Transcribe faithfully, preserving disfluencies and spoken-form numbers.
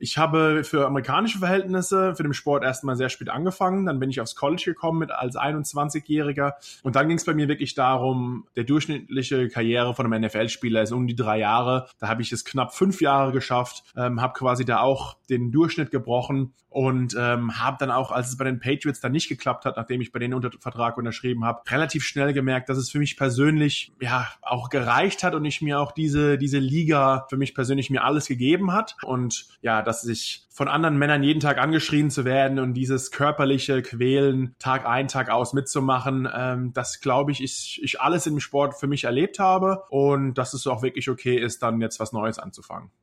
Ich habe für amerikanische Verhältnisse für den Sport erstmal sehr spät angefangen. Dann bin ich aufs College gekommen mit als einundzwanzigjähriger. Und dann ging es bei mir wirklich darum, der durchschnittliche Karriere von einem N F L-Spieler ist um die drei Jahre. Da habe ich es knapp fünf Jahre geschafft, ähm, habe quasi da auch den Durchschnitt gebrochen und ähm, habe dann auch, als es bei den Patriots dann nicht geklappt hat, nachdem ich bei denen unter Vertrag unterschrieben habe, relativ schnell gemerkt, dass es für mich persönlich ja auch gereicht hat und ich mir auch diese diese Liga für mich persönlich mir alles gegeben hat und ja, dass ich von anderen Männern jeden Tag angeschrien zu werden und dieses körperliche Quälen Tag ein, Tag aus mitzumachen, ähm, das glaube ich, ich, ich alles im Sport für mich erlebt habe und dass es auch wirklich okay ist, dann jetzt was Neues anzufangen.